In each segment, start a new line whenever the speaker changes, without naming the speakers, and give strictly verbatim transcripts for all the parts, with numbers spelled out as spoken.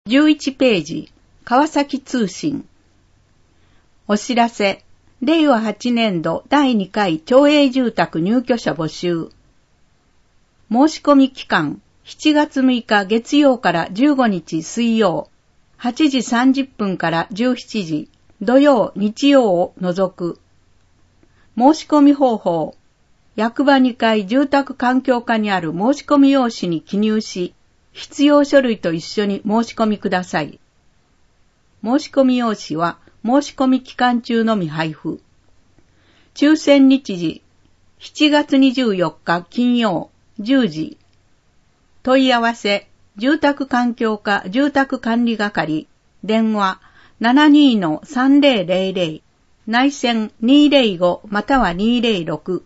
じゅういちページ、川崎通信。お知らせ、れいわはちねんどだいにかい町営住宅入居者募集。申し込み期間、しちがつむいか月曜からじゅうごにち水曜、はちじさんじゅっぷんからじゅうしちじ、土曜、日曜を除く。申し込み方法、役場にかい住宅環境課にある申し込み用紙に記入し、必要書類と一緒に申し込みください。申し込み用紙は申し込み期間中のみ配布。抽選日時、しちがつにじゅうよっか金曜じゅうじ。問い合わせ、住宅環境課住宅管理係、電話 ななにーのさんぜろぜろぜろ、内線にーぜろごまたはにーぜろろく。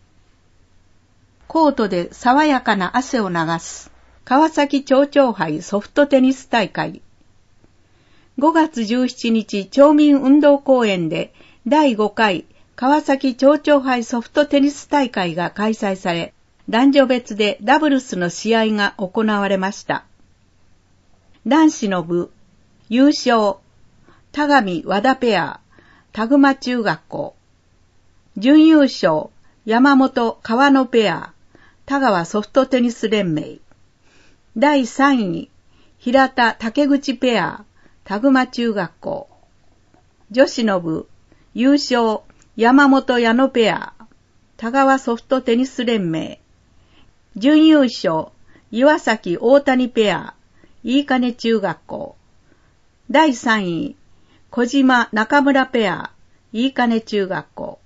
コートで爽やかな汗を流す。川崎町長杯ソフトテニス大会。ごがつじゅうしちにち町民運動公園でだいごかい川崎町長杯ソフトテニス大会が開催され、男女別でダブルスの試合が行われました。男子の部、優勝、田上和田ペア、田熊中学校。準優勝、山本川野ペア、田川ソフトテニス連盟。だいさんい、平田竹口ペア、田熊中学校。女子の部、優勝、山本矢野ペア、田川ソフトテニス連盟。準優勝、岩崎大谷ペア、飯金中学校。だいさんい、小島中村ペア、飯金中学校。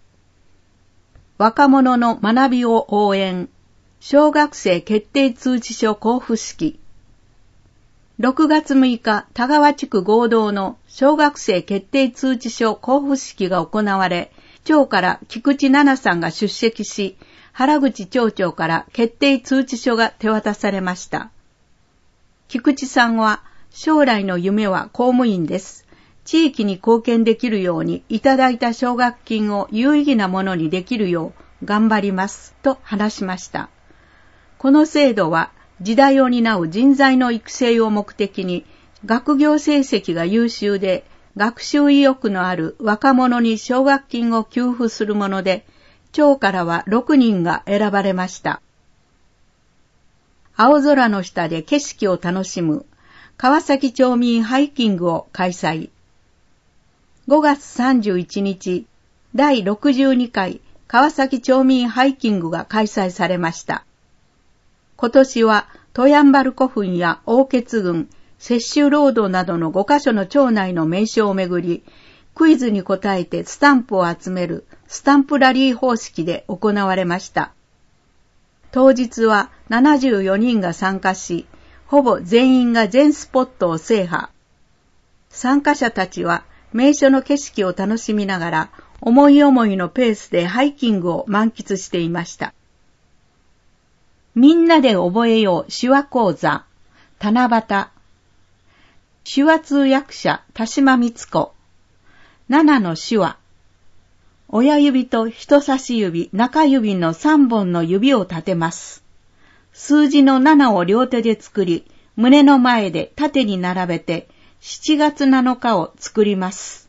若者の学びを応援。小学生決定通知書交付式。ろくがつむいか、田川地区合同の小学生決定通知書交付式が行われ、町から菊池奈々さんが出席し、原口町長から決定通知書が手渡されました。菊池さんは、将来の夢は公務員です。地域に貢献できるようにいただいた奨学金を有意義なものにできるよう頑張ります、と話しました。この制度は時代を担う人材の育成を目的に、学業成績が優秀で学習意欲のある若者に奨学金を給付するもので、町からはろくにんが選ばれました。青空の下で景色を楽しむ川崎町民ハイキングを開催。ごがつさんじゅういちにち、だいろくじゅうにかい川崎町民ハイキングが開催されました。今年はトヤンバル古墳や大穴群、雪舟ロードなどのごかしょの町内の名所をめぐり、クイズに答えてスタンプを集めるスタンプラリー方式で行われました。当日はななじゅうよにんが参加し、ほぼ全員が全スポットを制覇。参加者たちは名所の景色を楽しみながら、思い思いのペースでハイキングを満喫していました。みんなで覚えよう手話講座、七夕。手話通訳者、田島光子。七の手話。親指と人差し指、中指の三本の指を立てます。数字のななを両手で作り、胸の前で縦に並べて、しちがつなのかを作ります。